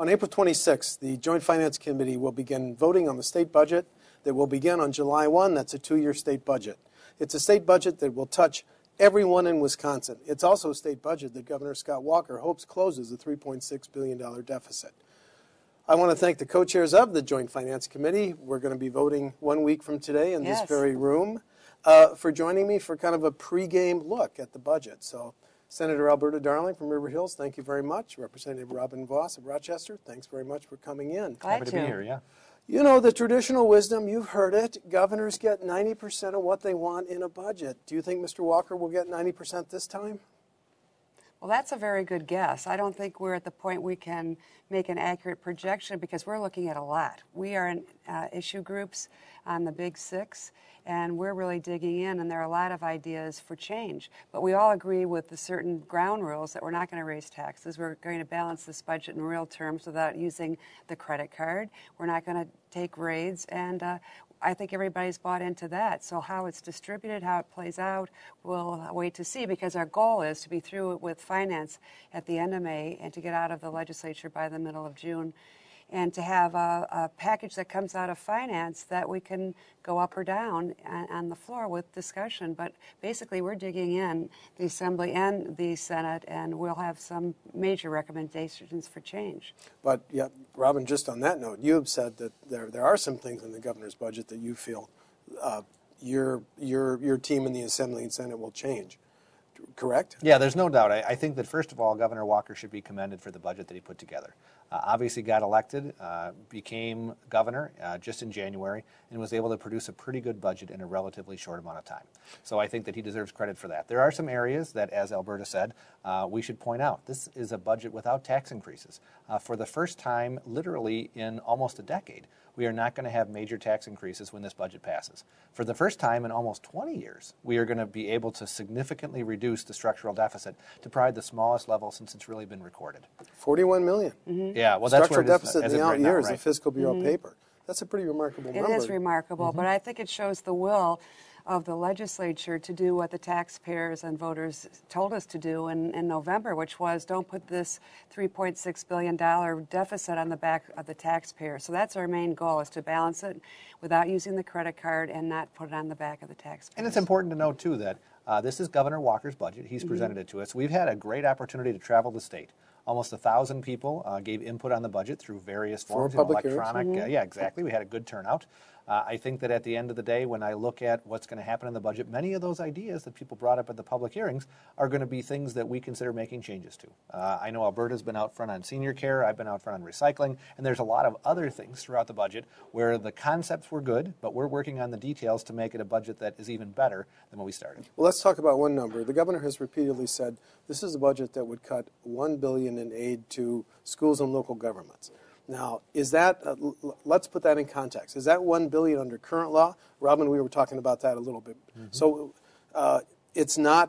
On April 26th, the Joint Finance Committee will begin voting on the state budget that will begin on July 1. That's a 2-year state budget. It's a state budget that will touch everyone in Wisconsin. It's also a state budget that Governor Scott Walker hopes closes a $3.6 billion deficit. I want to thank the co-chairs of the Joint Finance Committee. We're going to be voting 1 week from today in this very room for joining me for kind of a pregame look at the budget. So, Senator Alberta Darling from River Hills, thank you very much. Representative Robin Voss of Rochester, thanks very much for coming in. Happy to be here, yeah. You know, the traditional wisdom, you've heard it, governors get 90% of what they want in a budget. Do you think Mr. Walker will get 90% this time? Well, that's a very good guess. I don't think we're at the point we can make an accurate projection because we're looking at a lot. We are in issue groups on the Big Six, and we're really digging in, and there are a lot of ideas for change. But we all agree with the certain ground rules that we're not going to raise taxes. We're going to balance this budget in real terms without using the credit card. We're not going to take raids, and I think everybody's bought into that. So how it's distributed, how it plays out, we'll wait to see, because our goal is to be through with finance at the end of May and to get out of the legislature by the middle of June, and to have a package that comes out of finance that we can go up or down on the floor with discussion. But basically, we're digging in, the Assembly and the Senate, and we'll have some major recommendations for change. But, yeah, Robin, just on that note, you have said that there are some things in the governor's budget that you feel your team in the Assembly and Senate will change. Correct? Yeah, there's no doubt. I think that, first of all, Governor Walker should be commended for the budget that he put together. Obviously got elected, became governor just in January, and was able to produce a pretty good budget in a relatively short amount of time. So I think that he deserves credit for that. There are some areas that, as Alberta said, we should point out. This is a budget without tax increases. For the first time, literally in almost a decade, we are not going to have major tax increases when this budget passes. For the first time in almost 20 years, we are going to be able to significantly reduce the structural deficit to probably the smallest level since it's really been recorded. 41 million. Mm-hmm. Yeah, well, that's structural where it is, deficit in the out years, the Fiscal Bureau paper. That's a pretty remarkable number. It is remarkable, but I think it shows the will of the legislature to do what the taxpayers and voters told us to do in November, which was don't put this $3.6 billion deficit on the back of the taxpayer. So that's our main goal, is to balance it without using the credit card and not put it on the back of the taxpayer. And it's important to note, too, that this is Governor Walker's budget. He's presented it to us. We've had a great opportunity to travel the state. Almost 1,000 people gave input on the budget through various forms of electronic. Yeah, exactly. We had a good turnout. I think that at the end of the day, when I look at what's going to happen in the budget, many of those ideas that people brought up at the public hearings are going to be things that we consider making changes to. I know Alberta's been out front on senior care, I've been out front on recycling, and there's a lot of other things throughout the budget where the concepts were good, but we're working on the details to make it a budget that is even better than when we started. Well, let's talk about one number. The governor has repeatedly said this is a budget that would cut $1 billion in aid to schools and local governments. Now, is that, let's put that in context. Is that $1 billion under current law? Robin, we were talking about that a little bit. So it's not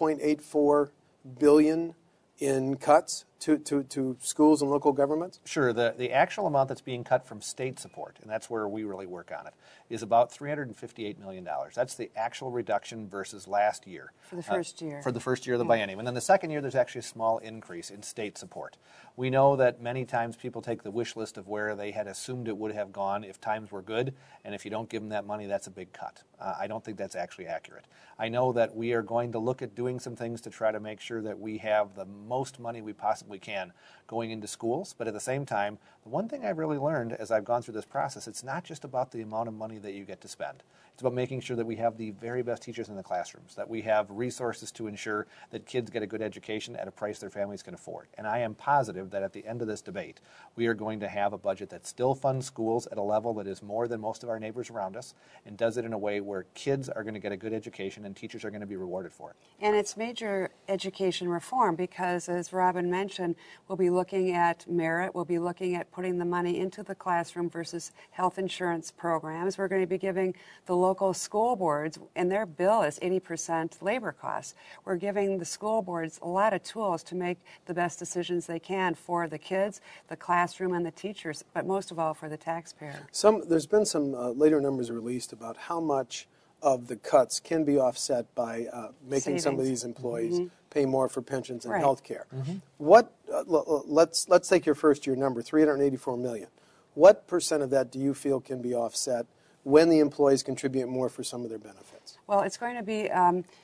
$1.84 billion in cuts to schools and local governments? Sure. The actual amount that's being cut from state support, and that's where we really work on it, is about $358 million. That's the actual reduction versus last year. For the first year. For the first year of the biennium. And then the second year, there's actually a small increase in state support. We know that many times people take the wish list of where they had assumed it would have gone if times were good, and if you don't give them that money, that's a big cut. I don't think that's actually accurate. I know that we are going to look at doing some things to try to make sure that we have the most money we possibly can going into schools, but at the same time, the one thing I've really learned as I've gone through this process, it's not just about the amount of money that you get to spend. It's about making sure that we have the very best teachers in the classrooms, that we have resources to ensure that kids get a good education at a price their families can afford. And I am positive that at the end of this debate, we are going to have a budget that still funds schools at a level that is more than most of our neighbors around us, and does it in a way where kids are going to get a good education and teachers are going to be rewarded for it. And it's major education reform because, as Robin mentioned, we'll be looking at merit, we'll be looking at putting the money into the classroom versus health insurance programs. We're going to be giving the local school boards, and their bill is 80% labor costs. We're giving the school boards a lot of tools to make the best decisions they can for the kids, the classroom, and the teachers, but most of all for the taxpayer. There's been some later numbers released about how much of the cuts can be offset by making some of these employees pay more for pensions and health care. What let's take your first year number, $384 million. What percent of that do you feel can be offset when the employees contribute more for some of their benefits? Well, it's going to be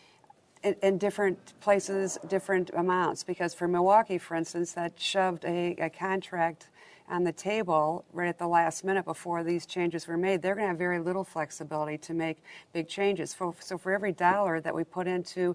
in different places, different amounts, because for Milwaukee, for instance, that shoved a contract on the table right at the last minute before these changes were made. They're going to have very little flexibility to make big changes. So for every dollar that we put into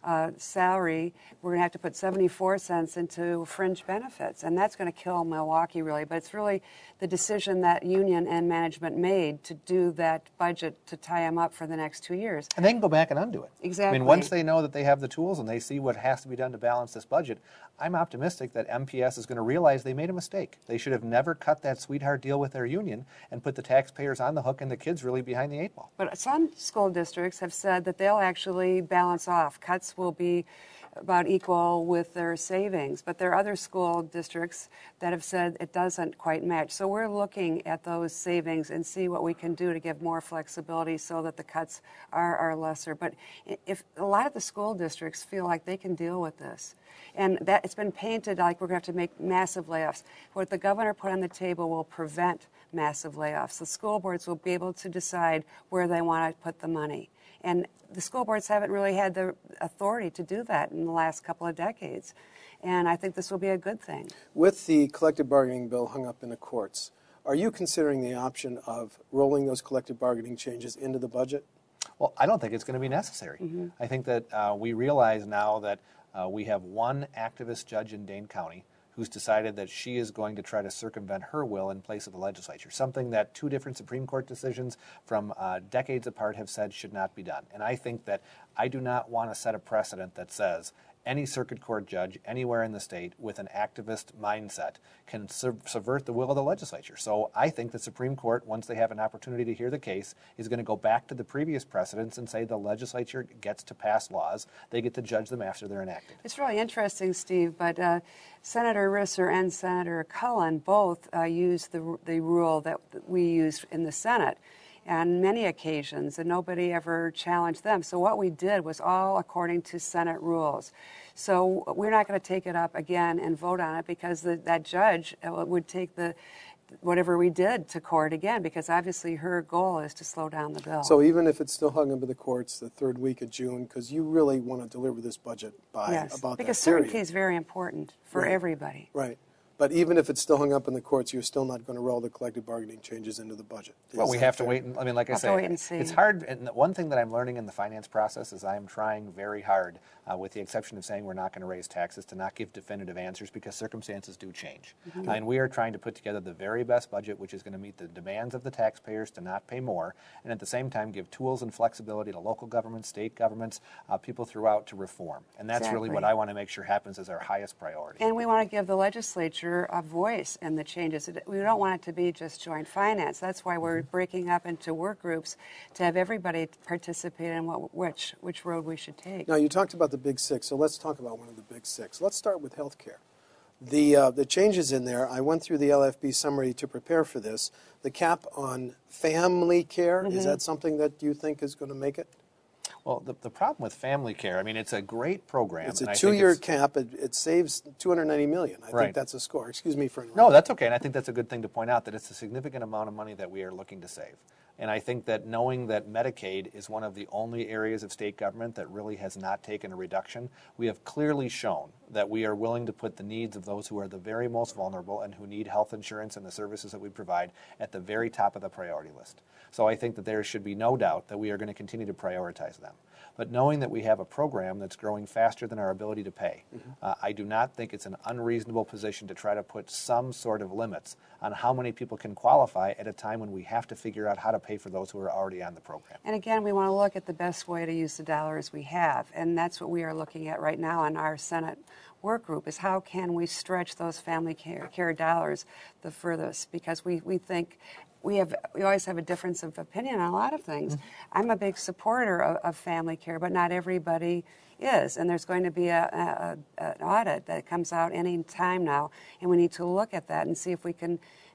salary, we're going to have to put 74 cents into fringe benefits, and that's going to kill Milwaukee, really. But it's really the decision that union and management made to do that budget to tie them up for the next 2 years. And they can go back and undo it. Exactly. I mean, once they know that they have the tools and they see what has to be done to balance this budget, I'm optimistic that MPS is going to realize they made a mistake. They should have never cut that sweetheart deal with their union and put the taxpayers on the hook and the kids really behind the 8 ball. But some school districts have said that they'll actually balance off. Cuts will be about equal with their savings. But there are other school districts that have said it doesn't quite match. So we're looking at those savings and see what we can do to give more flexibility so that the cuts are lesser. But if a lot of the school districts feel like they can deal with this, and that it's been painted like we're going to have to make massive layoffs. What the governor put on the table will prevent massive layoffs. The school boards will be able to decide where they want to put the money. And the school boards haven't really had the authority to do that in the last couple of decades. And I think this will be a good thing. With the collective bargaining bill hung up in the courts, are you considering the option of rolling those collective bargaining changes into the budget? Well, I don't think it's going to be necessary. Mm-hmm. I think that we realize now that we have one activist judge in Dane County who's decided that she is going to try to circumvent her will in place of the legislature, something that 2 different Supreme Court decisions from decades apart have said should not be done. And I think that I do not want to set a precedent that says any circuit court judge anywhere in the state with an activist mindset can subvert the will of the legislature. So I think the Supreme Court, once they have an opportunity to hear the case, is going to go back to the previous precedents and say the legislature gets to pass laws. They get to judge them after they're enacted. It's really interesting, Steve, but Senator Risser and Senator Cullen both used the rule that we used in the Senate on many occasions, and nobody ever challenged them. So what we did was all according to Senate rules. So we're not going to take it up again and vote on it because that judge would take whatever we did to court again, because obviously her goal is to slow down the bill. So even if it's still hung up in the courts the 3rd week of June, because you really want to deliver this budget by about that period. Because certainty is very important for everybody. Right. But even if it's still hung up in the courts, you're still not going to roll the collective bargaining changes into the budget. Well, we have to wait. I mean, like I say, it's hard. And one thing that I'm learning in the finance process is I'm trying very hard, with the exception of saying we're not going to raise taxes, to not give definitive answers because circumstances do change. Mm-hmm. And we are trying to put together the very best budget, which is going to meet the demands of the taxpayers to not pay more, and at the same time give tools and flexibility to local governments, state governments, people throughout to reform. And that's really what I want to make sure happens as our highest priority. And we want to give the legislature a voice in the changes. We don't want it to be just joint finance. That's why we're breaking up into work groups to have everybody participate in which road we should take. Now, you talked about the Big Six, so let's talk about one of the Big Six. Let's start with health care. The changes in there, I went through the LFB summary to prepare for this. The cap on family care, is that something that you think is going to make it? Well, the problem with family care, I mean, it's a great program. It's a 2-year cap. It saves $290 million. I think that's a score. Excuse me for interrupting. No, that's okay. And I think that's a good thing to point out, that it's a significant amount of money that we are looking to save. And I think that knowing that Medicaid is one of the only areas of state government that really has not taken a reduction, we have clearly shown that we are willing to put the needs of those who are the very most vulnerable and who need health insurance and the services that we provide at the very top of the priority list. So I think that there should be no doubt that we are going to continue to prioritize them. But knowing that we have a program that's growing faster than our ability to pay, I do not think it's an unreasonable position to try to put some sort of limits on how many people can qualify at a time when we have to figure out how to pay for those who are already on the program. And again, we want to look at the best way to use the dollars we have, and that's what we are looking at right now in our Senate work group, is how can we stretch those family care dollars the furthest, because we think we always have a difference of opinion on a lot of things. Mm-hmm. I'm a big supporter of family care, but not everybody is. And there's going to be an audit that comes out any time now, and we need to look at that and see if we can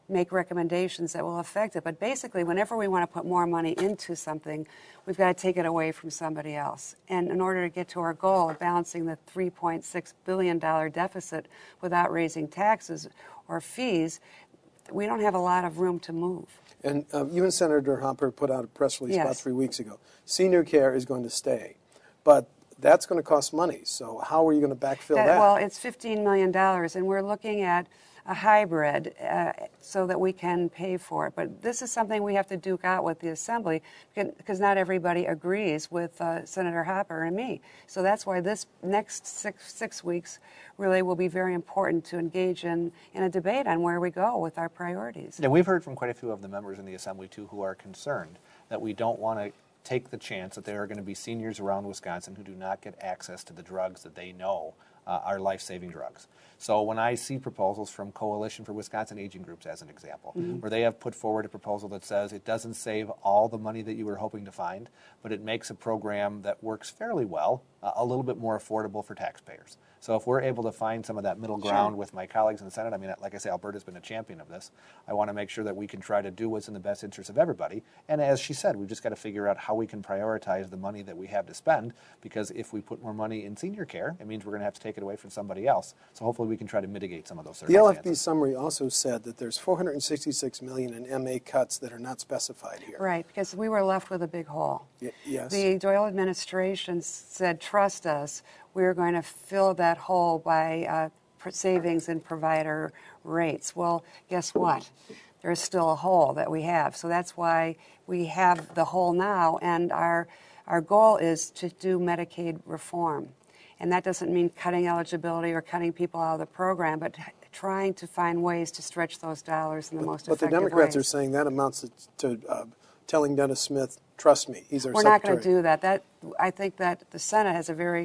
make recommendations that will affect it. But basically, whenever we want to put more money into something, we've got to take it away from somebody else. And in order to get to our goal of balancing the $3.6 billion deficit without raising taxes or fees, we don't have a lot of room to move. And you and Senator Hopper put out a press release about 3 weeks ago. Senior care is going to stay, but that's going to cost money. So how are you going to backfill that? Well, it's $15 million, and we're looking at a hybrid so that we can pay for it. But this is something we have to duke out with the Assembly because not everybody agrees with Senator Hopper and me. So that's why this next six weeks really will be very important to engage in a debate on where we go with our priorities. Yeah, we've heard from quite a few of the members in the Assembly, too, who are concerned that we don't want to take the chance that there are going to be seniors around Wisconsin who do not get access to the drugs that they know are life-saving drugs. So when I see proposals from Coalition for Wisconsin Aging Groups, as an example, where they have put forward a proposal that says it doesn't save all the money that you were hoping to find, but it makes a program that works fairly well a little bit more affordable for taxpayers. So if we're able to find some of that middle ground with my colleagues in the Senate, I mean, like I say, Alberta's been a champion of this. I want to make sure that we can try to do what's in the best interest of everybody. And as she said, we've just got to figure out how we can prioritize the money that we have to spend, because if we put more money in senior care, it means we're going to have to take it away from somebody else. So hopefully we can try to mitigate some of those circumstances. The LFB summary also said that there's $466 million in MA cuts that are not specified here. Right, because we were left with a big hole. Yes. The Doyle administration said, trust us, we're going to fill that hole by savings in provider rates. Well, guess what? There's still a hole that we have. So that's why we have the hole now, and our goal is to do Medicaid reform. And that doesn't mean cutting eligibility or cutting people out of the program, but trying to find ways to stretch those dollars in the most effective ways. But the Democrats are saying that amounts to telling Dennis Smith, trust me, he's our We're secretary. not going to do that. I think that the Senate has a very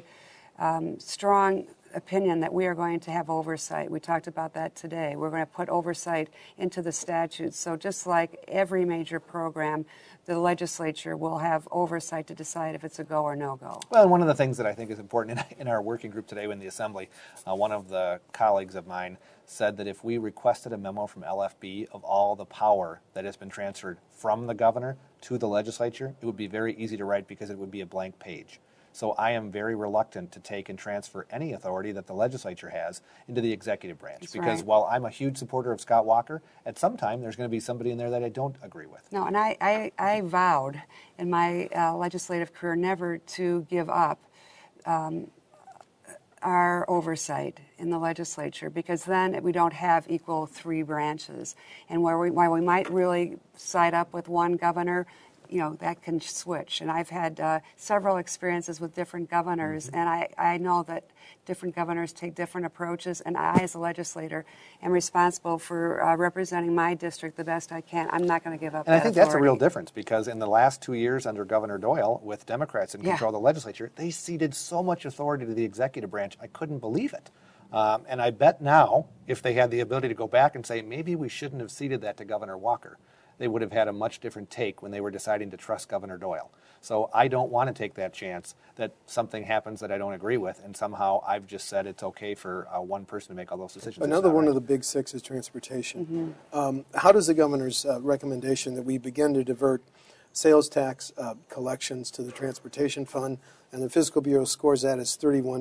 strong opinion that we are going to have oversight. We talked about that today. We're going to put oversight into the statutes. So just like every major program, the legislature will have oversight to decide if it's a go or no-go. Well, and one of the things that I think is important in our working group today in the Assembly, one of the colleagues of mine said that if we requested a memo from LFB of all the power that has been transferred from the governor to the legislature, it would be very easy to write because it would be a blank page. So I am very reluctant to take and transfer any authority that the legislature has into the executive branch. That's because right. While I'm a huge supporter of Scott Walker, at some time there's going to be somebody in there that I don't agree with. No, and I vowed in my legislative career never to give up our oversight in the legislature, because then we don't have equal three branches. And while we might really side up with one governor, you know, that can switch. And I've had several experiences with different governors, and I know that different governors take different approaches, and I, as a legislator, am responsible for representing my district the best I can. I'm not going to give up that And I think that's a authority. real difference, because in the last 2 years under Governor Doyle, with Democrats in control of the legislature, they ceded so much authority to the executive branch, I couldn't believe it. And I bet now, if they had the ability to go back and say, maybe we shouldn't have ceded that to Governor Walker, they would have had a much different take when they were deciding to trust Governor Doyle. So I don't want to take that chance that something happens that I don't agree with, and somehow I've just said it's okay for one person to make all those decisions. Another one of the big six is transportation. How does the governor's recommendation that we begin to divert sales tax collections to the transportation fund, and the Fiscal Bureau scores that as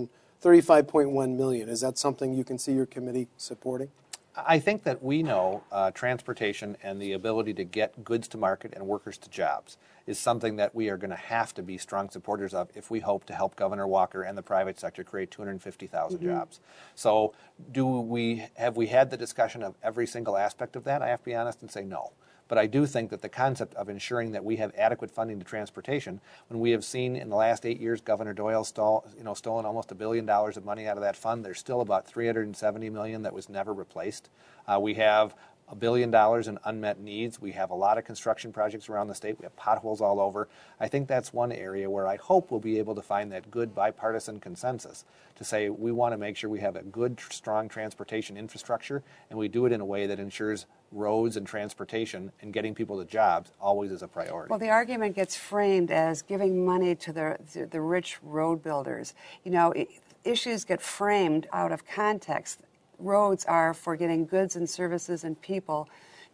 $35.1 million. Is that something you can see your committee supporting? I think that we know transportation and the ability to get goods to market and workers to jobs is something that we are going to have to be strong supporters of if we hope to help Governor Walker and the private sector create 250,000 jobs. So have we had the discussion of every single aspect of that? I have to be honest and say no. But I do think that the concept of ensuring that we have adequate funding to transportation, when we have seen in the last 8 years Governor Doyle stolen almost $1 billion of money out of that fund, there's still about $370 million that was never replaced. We have $1 billion in unmet needs. We have a lot of construction projects around the state. We have potholes all over. I think that's one area where I hope we'll be able to find that good bipartisan consensus to say we want to make sure we have a good, strong transportation infrastructure, and we do it in a way that ensures roads and transportation and getting people to jobs always is a priority. Well, the argument gets framed as giving money to the rich road builders. You know, issues get framed out of context. Roads are for getting goods and services and people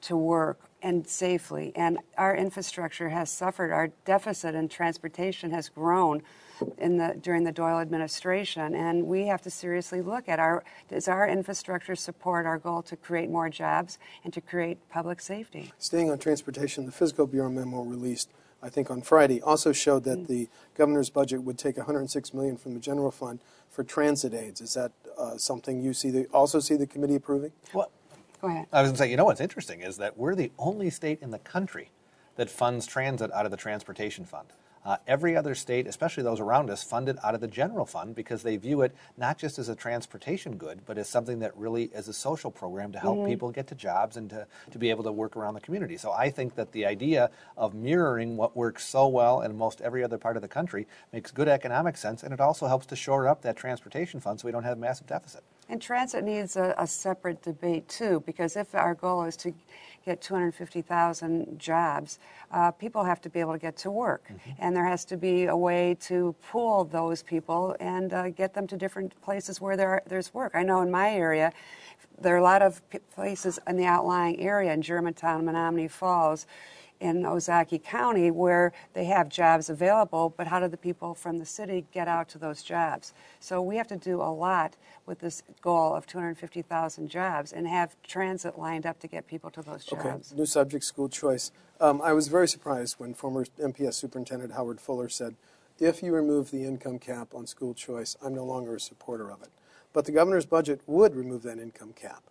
to work and safely. And our infrastructure has suffered. Our deficit in transportation has grown during the Doyle administration, and we have to seriously look at does our infrastructure support our goal to create more jobs and to create public safety? Staying on transportation, the Fiscal Bureau memo released, I think on Friday, also showed that the governor's budget would take $106 million from the general fund for transit aids. Is that something you also see the committee approving? Well, go ahead. I was going to say, you know what's interesting is that we're the only state in the country that funds transit out of the transportation fund. Every other state, especially those around us, fund it out of the general fund because they view it not just as a transportation good, but as something that really is a social program to help people get to jobs and to be able to work around the community. So I think that the idea of mirroring what works so well in most every other part of the country makes good economic sense, and it also helps to shore up that transportation fund so we don't have a massive deficit. And transit needs a separate debate, too, because if our goal is to get 250,000 jobs, people have to be able to get to work. And there has to be a way to pool those people and get them to different places where there's work. I know in my area, there are a lot of places in the outlying area in Germantown, Menominee Falls, in Ozaukee County where they have jobs available, but how do the people from the city get out to those jobs? So we have to do a lot with this goal of 250,000 jobs and have transit lined up to get people to those jobs. Okay, new subject, school choice. I was very surprised when former MPS Superintendent Howard Fuller said, if you remove the income cap on school choice, I'm no longer a supporter of it. But the governor's budget would remove that income cap.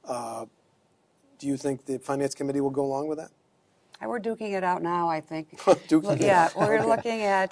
Do you think the Finance Committee will go along with that? We're duking it out now, I think. Yeah, we're looking at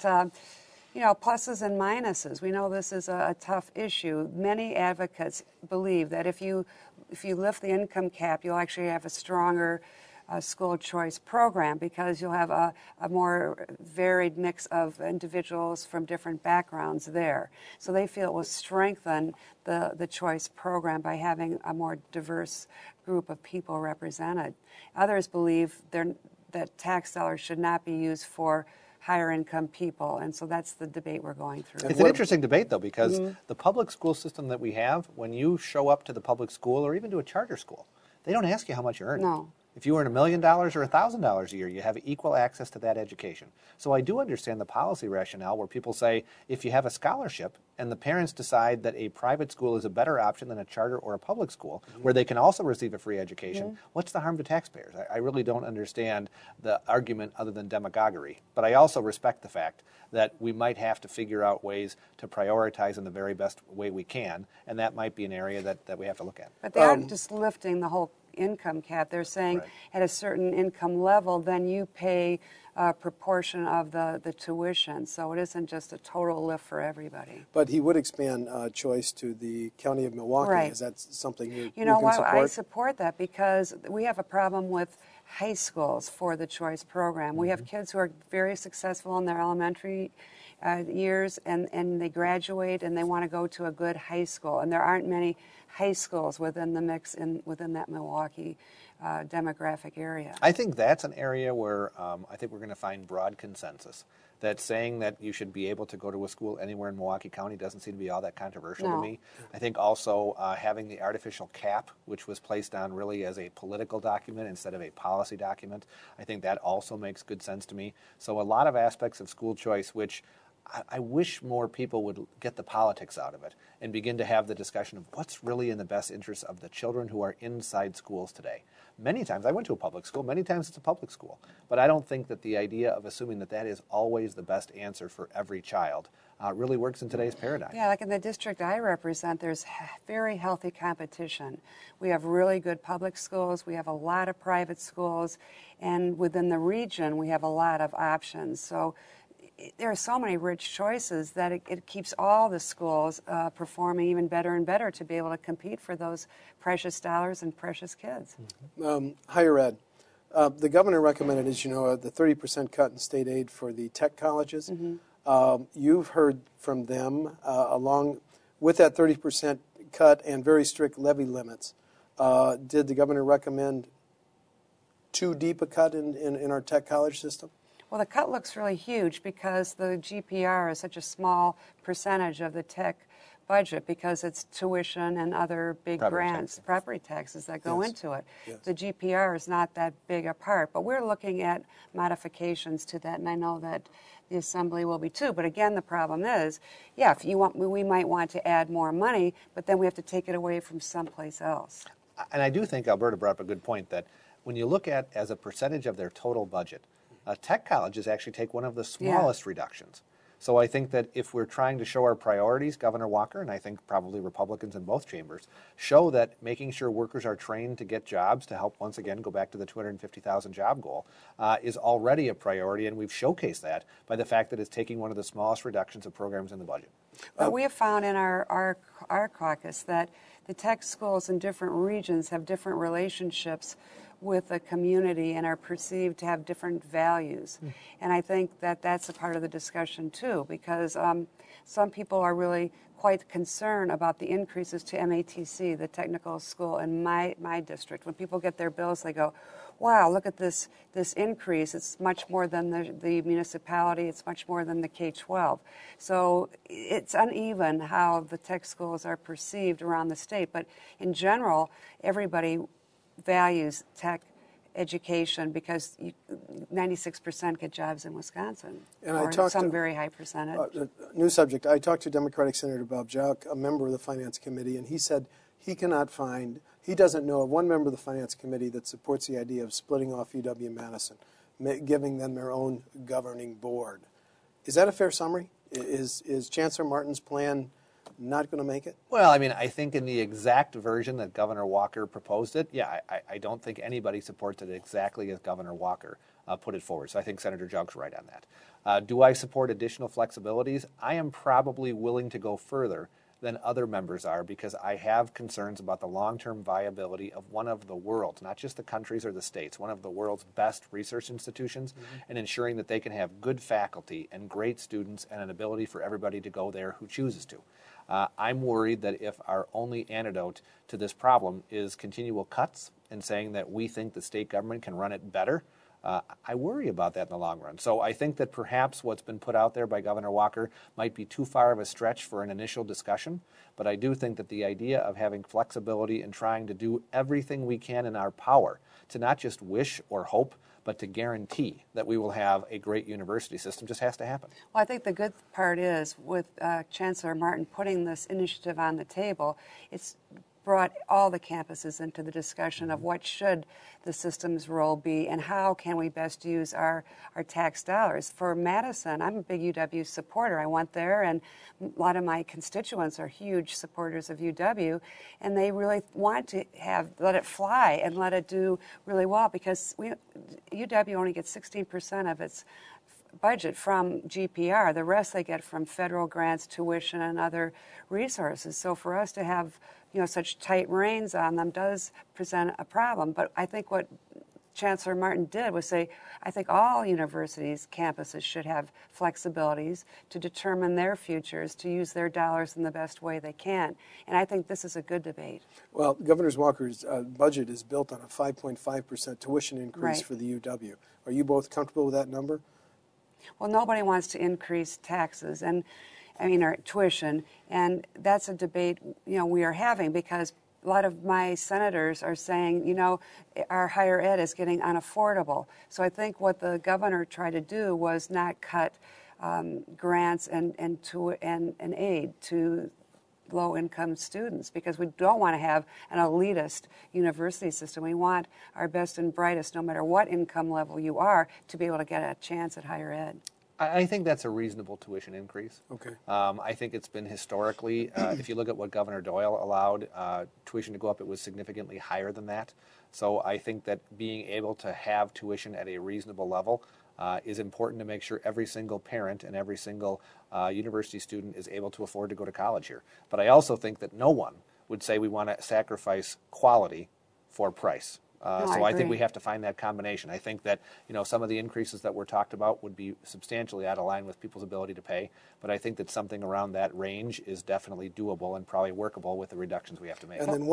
pluses and minuses. We know this is a tough issue. Many advocates believe that if you lift the income cap, you'll actually have a stronger school choice program because you'll have a more varied mix of individuals from different backgrounds there. So they feel it will strengthen the choice program by having a more diverse group of people represented. Others believe that tax dollars should not be used for higher income people, and so that's the debate we're going through. It's an interesting debate, though, because the public school system that we have, when you show up to the public school or even to a charter school, they don't ask you how much you earn. No. If you earn $1 million or $1,000 a year, you have equal access to that education. So I do understand the policy rationale where people say if you have a scholarship and the parents decide that a private school is a better option than a charter or a public school, where they can also receive a free education, what's the harm to taxpayers? I really don't understand the argument other than demagoguery. But I also respect the fact that we might have to figure out ways to prioritize in the very best way we can, and that might be an area that we have to look at. But they aren't just lifting the whole income cap. They're saying at a certain income level, then you pay a proportion of the tuition. So it isn't just a total lift for everybody. But he would expand choice to the County of Milwaukee. Right. Is that something you know can what? support? I support that because we have a problem with high schools for the choice program. We have kids who are very successful in their elementary years and they graduate and they want to go to a good high school. And there aren't many high schools within the mix within that Milwaukee demographic area. I think that's an area where I think we're going to find broad consensus. That saying that you should be able to go to a school anywhere in Milwaukee County doesn't seem to be all that controversial to me. I think also having the artificial cap, which was placed on really as a political document instead of a policy document, I think that also makes good sense to me. So a lot of aspects of school choice, which I wish more people would get the politics out of it and begin to have the discussion of what's really in the best interest of the children who are inside schools today. Many times, I went to a public school, many times it's a public school, but I don't think that the idea of assuming that that is always the best answer for every child really works in today's paradigm. Yeah, like in the district I represent, there's very healthy competition. We have really good public schools, we have a lot of private schools, and within the region we have a lot of options. So there are so many rich choices that it keeps all the schools performing even better and better to be able to compete for those precious dollars and precious kids. Higher ed. The governor recommended, as you know, the 30% cut in state aid for the tech colleges. You've heard from them along with that 30% cut and very strict levy limits. Did the governor recommend too deep a cut in our tech college system? Well, the cut looks really huge because the GPR is such a small percentage of the tech budget because it's tuition and other big grants, property taxes that go into it. Yes. The GPR is not that big a part, but we're looking at modifications to that, and I know that the Assembly will be too. But again, the problem is, yeah, if you want, we might want to add more money, but then we have to take it away from someplace else. And I do think Alberta brought up a good point that when you look at as a percentage of their total budget, tech colleges actually take one of the smallest reductions. So I think that if we're trying to show our priorities, Governor Walker, and I think probably Republicans in both chambers, show that making sure workers are trained to get jobs to help once again go back to the 250,000 job goal is already a priority, and we've showcased that by the fact that it's taking one of the smallest reductions of programs in the budget. But we have found in our caucus that the tech schools in different regions have different relationships with the community and are perceived to have different values. And I think that that's a part of the discussion too, because some people are really quite concerned about the increases to MATC, the technical school in my district. When people get their bills, they go, wow, look at this increase. It's much more than the municipality. It's much more than the K-12. So it's uneven how the tech schools are perceived around the state. But in general, everybody values tech education because 96% get jobs in Wisconsin, and or some very high percentage. New subject. I talked to Democratic Senator Bob Jauch, a member of the Finance Committee, and he said he doesn't know of one member of the Finance Committee that supports the idea of splitting off UW-Madison, giving them their own governing board. Is that a fair summary? Is Chancellor Martin's plan not going to make it? Well, I mean, I think in the exact version that Governor Walker proposed it, yeah, I don't think anybody supports it exactly as Governor Walker put it forward. So I think Senator Jauch's right on that. Do I support additional flexibilities? I am probably willing to go further than other members are because I have concerns about the long-term viability of one of the world's, not just the countries or the states, one of the world's best research institutions, and ensuring that they can have good faculty and great students and an ability for everybody to go there who chooses to. I'm worried that if our only antidote to this problem is continual cuts and saying that we think the state government can run it better, I worry about that in the long run. So I think that perhaps what's been put out there by Governor Walker might be too far of a stretch for an initial discussion, but I do think that the idea of having flexibility and trying to do everything we can in our power to not just wish or hope, but to guarantee that we will have a great university system just has to happen. Well, I think the good part is with Chancellor Martin putting this initiative on the table, it's brought all the campuses into the discussion of what should the system's role be and how can we best use our tax dollars. For Madison, I'm a big UW supporter. I went there, and a lot of my constituents are huge supporters of UW, and they really want to let it fly and let it do really well because UW only gets 16% of its budget from GPR. The rest they get from federal grants, tuition, and other resources. So for us to have such tight reins on them does present a problem. But I think what Chancellor Martin did was say, I think all universities, campuses should have flexibilities to determine their futures, to use their dollars in the best way they can. And I think this is a good debate. Well, Governor Walker's budget is built on a 5.5% tuition increase for the UW. Are you both comfortable with that number? Well, nobody wants to increase taxes or tuition, and that's a debate we are having because a lot of my senators are saying, our higher ed is getting unaffordable. So I think what the governor tried to do was not cut grants and aid to low-income students because we don't want to have an elitist university system. We want our best and brightest, no matter what income level you are, to be able to get a chance at higher ed. I think that's a reasonable tuition increase. Okay. I think it's been historically, if you look at what Governor Doyle allowed tuition to go up, it was significantly higher than that. So I think that being able to have tuition at a reasonable level is important to make sure every single parent and every single university student is able to afford to go to college here. But I also think that no one would say we want to sacrifice quality for price. So I think we have to find that combination. I think that some of the increases that were talked about would be substantially out of line with people's ability to pay, but I think that something around that range is definitely doable and probably workable with the reductions we have to make. And then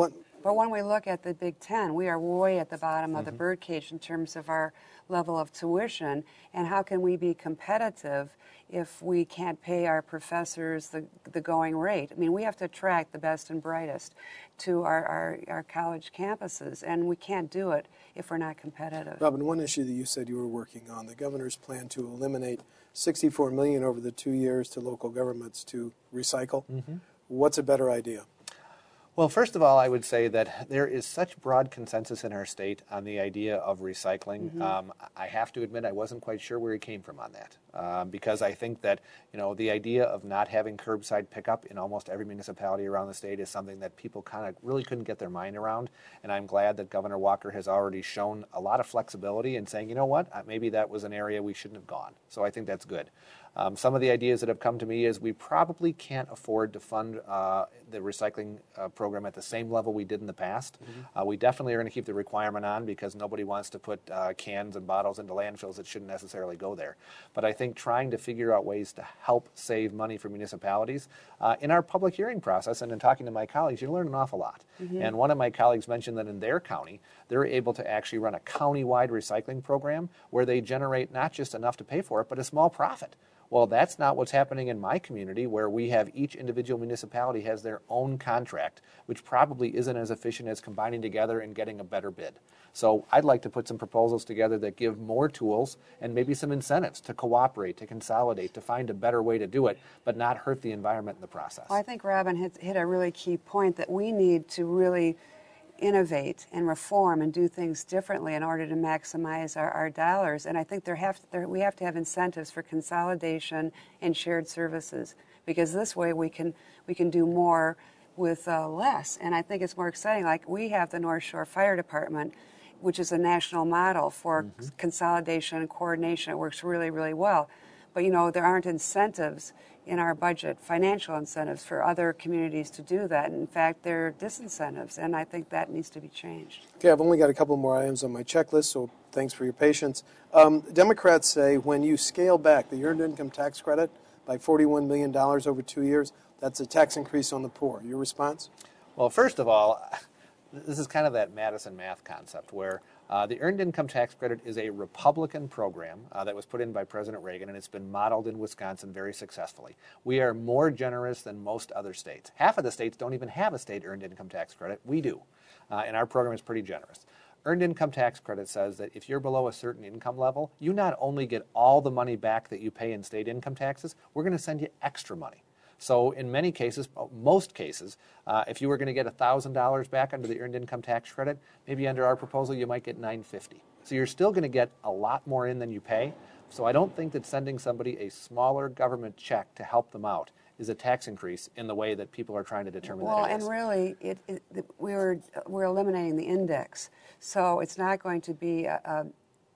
But when we look at the Big Ten, we are way at the bottom of the birdcage in terms of our level of tuition. And how can we be competitive if we can't pay our professors the going rate? I mean, we have to attract the best and brightest to our college campuses, and we can't do it if we're not competitive. Robin, one issue that you said you were working on, the governor's plan to eliminate $64 million over the 2 years to local governments to recycle. What's a better idea? Well, first of all, I would say that there is such broad consensus in our state on the idea of recycling. I have to admit I wasn't quite sure where he came from on that, because I think that the idea of not having curbside pickup in almost every municipality around the state is something that people kind of really couldn't get their mind around. And I'm glad that Governor Walker has already shown a lot of flexibility in saying, you know what, maybe that was an area we shouldn't have gone. So I think that's good. Some of the ideas that have come to me is we probably can't afford to fund the recycling program at the same level we did in the past. We definitely are going to keep the requirement on because nobody wants to put cans and bottles into landfills that shouldn't necessarily go there. But I think trying to figure out ways to help save money for municipalities, in our public hearing process and in talking to my colleagues, you learn an awful lot. And one of my colleagues mentioned that in their county, they're able to actually run a county-wide recycling program where they generate not just enough to pay for it, but a small profit. Well, that's not what's happening in my community, where we have each individual municipality has their own contract, which probably isn't as efficient as combining together and getting a better bid. So I'd like to put some proposals together that give more tools and maybe some incentives to cooperate, to consolidate, to find a better way to do it, but not hurt the environment in the process. Well, I think Robin hit a really key point that we need to really innovate and reform and do things differently in order to maximize our dollars. And I think we have to have incentives for consolidation and shared services, because this way we can do more with less. And I think it's more exciting. Like, we have the North Shore Fire Department, which is a national model for consolidation and coordination. It works really, really well. But there aren't incentives in our budget, financial incentives for other communities to do that. And in fact, there are disincentives, and I think that needs to be changed. Okay, I've only got a couple more items on my checklist, so thanks for your patience. Democrats say when you scale back the earned income tax credit by $41 million over 2 years, that's a tax increase on the poor. Your response? Well, first of all, this is kind of that Madison math concept where the Earned Income Tax Credit is a Republican program that was put in by President Reagan, and it's been modeled in Wisconsin very successfully. We are more generous than most other states. Half of the states don't even have a state Earned Income Tax Credit. We do, and our program is pretty generous. Earned Income Tax Credit says that if you're below a certain income level, you not only get all the money back that you pay in state income taxes, we're going to send you extra money. So in many cases, most cases, if you were going to get $1,000 back under the Earned Income Tax Credit, maybe under our proposal you might get $950. So you're still going to get a lot more in than you pay. So I don't think that sending somebody a smaller government check to help them out is a tax increase in the way that people are trying to determine that it is. Well, and really, we're eliminating the index. So it's not going to be a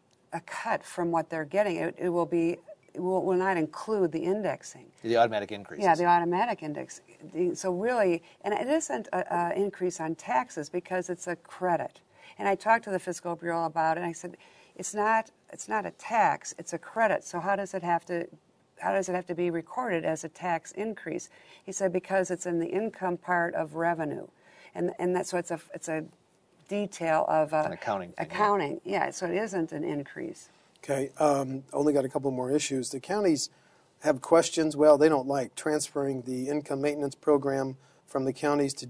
cut from what they're getting. It will not include the indexing. The automatic increases. Yeah, the automatic index. So really, and it isn't an increase on taxes because it's a credit. And I talked to the Fiscal Bureau about it, and I said, it's not a tax, it's a credit. So how does it have to be recorded as a tax increase? He said because it's in the income part of revenue, and that's so it's a detail of an accounting. Yeah, so it isn't an increase. Okay, only got a couple more issues. The counties have questions. Well, they don't like transferring the income maintenance program from the counties to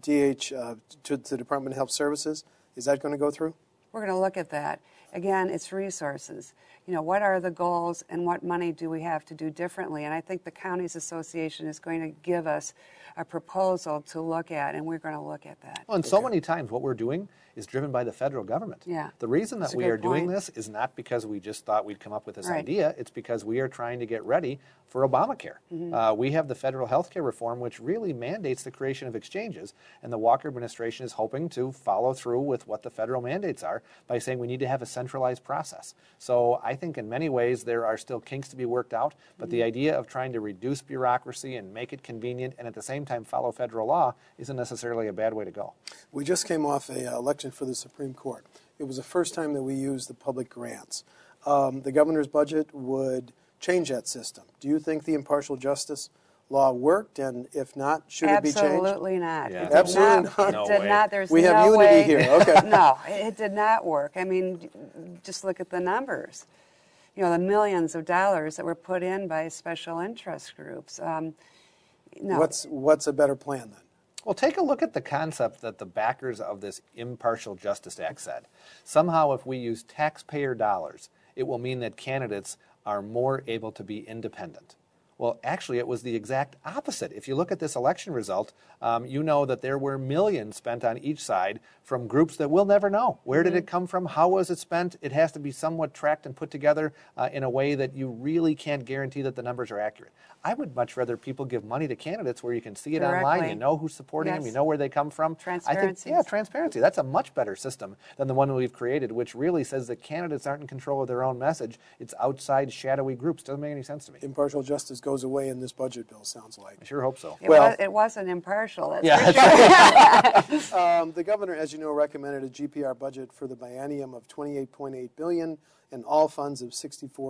to the Department of Health Services. Is that going to go through? We're going to look at that. Again, it's resources. What are the goals and what money do we have to do differently? And I think the Counties Association is going to give us a proposal to look at, and we're going to look at that. Well, and so many times what we're doing is driven by the federal government. Yeah. The reason that we are doing this is not because we just thought we'd come up with this idea. It's because we are trying to get ready for Obamacare. We have the federal health care reform, which really mandates the creation of exchanges, and the Walker administration is hoping to follow through with what the federal mandates are by saying we need to have a centralized process. So I think in many ways there are still kinks to be worked out, but the idea of trying to reduce bureaucracy and make it convenient and at the same time follow federal law isn't necessarily a bad way to go. We just came off an election for the Supreme Court. It was the first time that we used the public grants. The governor's budget would change that system. Do you think the impartial justice law worked, and if not, should it be changed? Absolutely not. Yeah. It did Absolutely not. not. It No did way. not. There's We have no unity way. here. Okay. No, it did not work. I mean, just look at the numbers. You know, the millions of dollars that were put in by special interest groups. No. What's a better plan then? Well, take a look at the concept that the backers of this Impartial Justice Act said. Somehow, if we use taxpayer dollars, it will mean that candidates are more able to be independent. Well, actually, it was the exact opposite. If you look at this election result, you know that there were millions spent on each side from groups that we'll never know. Where did it come from? How was it spent? It has to be somewhat tracked and put together in a way that you really can't guarantee that the numbers are accurate. I would much rather people give money to candidates where you can see it online, Directly. you know who's supporting them, you know where they come from. Transparency. Yeah, transparency. That's a much better system than the one we've created, which really says that candidates aren't in control of their own message. It's outside, shadowy groups. Doesn't make any sense to me. Impartial justice goes away in this budget bill, sounds like. I sure hope so. It wasn't impartial. That's Yeah, for sure. The governor, as you know, recommended a GPR budget for the biennium of $28.8 billion and all funds of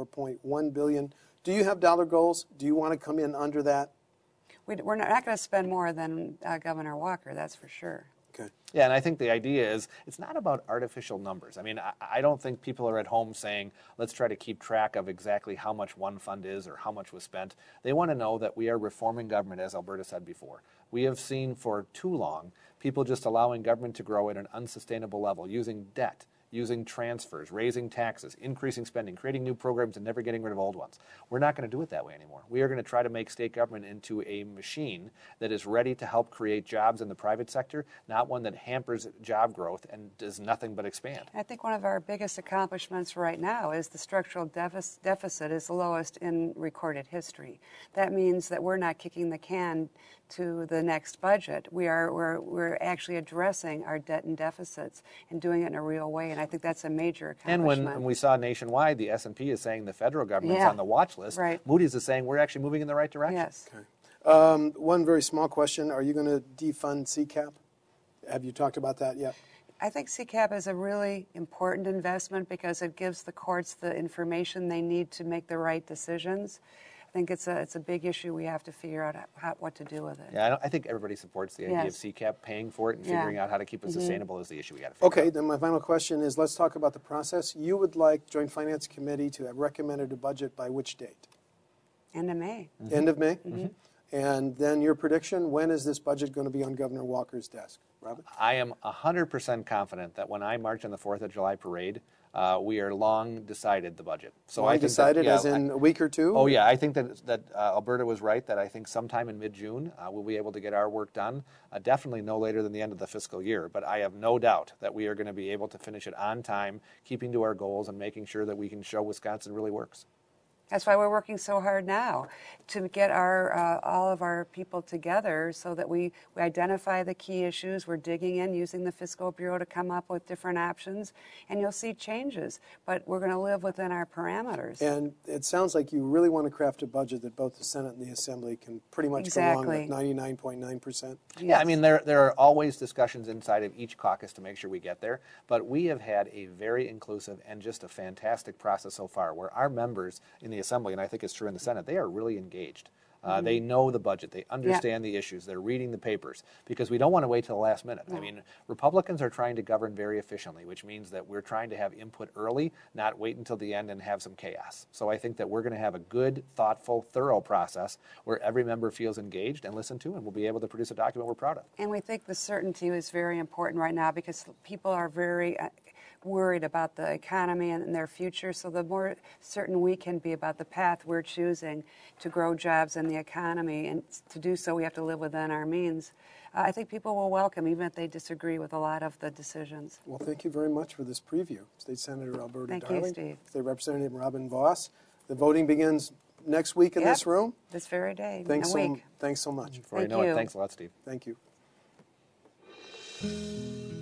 $64.1 billion. Do you have dollar goals? Do you want to come in under that? We're not going to spend more than Governor Walker, that's for sure. Okay. Yeah, and I think the idea is it's not about artificial numbers. I mean, I don't think people are at home saying, let's try to keep track of exactly how much one fund is or how much was spent. They want to know that we are reforming government, as Alberta said before. We have seen for too long people just allowing government to grow at an unsustainable level, using debt, using transfers, raising taxes, increasing spending, creating new programs, and never getting rid of old ones. We're not going to do it that way anymore. We are going to try to make state government into a machine that is ready to help create jobs in the private sector, not one that hampers job growth and does nothing but expand. I think one of our biggest accomplishments right now is the structural deficit is the lowest in recorded history. That means that we're not kicking the can to the next budget. We're actually addressing our debt and deficits and doing it in a real way, and I think that's a major accomplishment. And when we saw nationwide, the S&P is saying the federal government's on the watch list. Right. Moody's is saying we're actually moving in the right direction. Yes. Okay. One very small question. Are you going to defund CCAP? Have you talked about that yet? I think CCAP is a really important investment because it gives the courts the information they need to make the right decisions. I think it's a big issue. We have to figure out what to do with it. Yeah, I think everybody supports the idea of CCAP. Paying for it and figuring out how to keep it sustainable is the issue we got to figure out. Okay, then my final question is, let's talk about the process. You would like Joint Finance Committee to have recommended a budget by which date? End of May. End of May? And then your prediction, when is this budget going to be on Governor Walker's desk? Robin? I am 100% confident that when I march on the 4th of July parade, we are long decided the budget. So Long I think decided, that, as in a week or two? Oh, yeah. I think that Alberta was right, that I think sometime in mid-June we'll be able to get our work done. Definitely no later than the end of the fiscal year. But I have no doubt that we are going to be able to finish it on time, keeping to our goals and making sure that we can show Wisconsin really works. That's why we're working so hard now to get all of our people together so that we identify the key issues. We're digging in, using the Fiscal Bureau to come up with different options, and you'll see changes. But we're going to live within our parameters. And it sounds like you really want to craft a budget that both the Senate and the Assembly can pretty much go along with 99.9%. Yeah, I mean, there are always discussions inside of each caucus to make sure we get there, but we have had a very inclusive and just a fantastic process so far where our members in the Assembly, and I think it's true in the Senate, they are really engaged. They know the budget. They understand the issues. They're reading the papers because we don't want to wait till the last minute. I mean, Republicans are trying to govern very efficiently, which means that we're trying to have input early, not wait until the end and have some chaos. So I think that we're going to have a good, thoughtful, thorough process where every member feels engaged and listened to, and we'll be able to produce a document we're proud of. And we think the certainty is very important right now because people are very worried about the economy and their future. So the more certain we can be about the path we're choosing to grow jobs in the economy, and to do so we have to live within our means, I think people will welcome, even if they disagree with a lot of the decisions. Well, thank you very much for this preview. State Senator Alberta Thank Darling. you, Steve. State Representative Robin Voss. The voting begins next week in this room. This very day, Thanks a week. Thanks so much. Before you know it, thanks a lot, Steve. Thank you.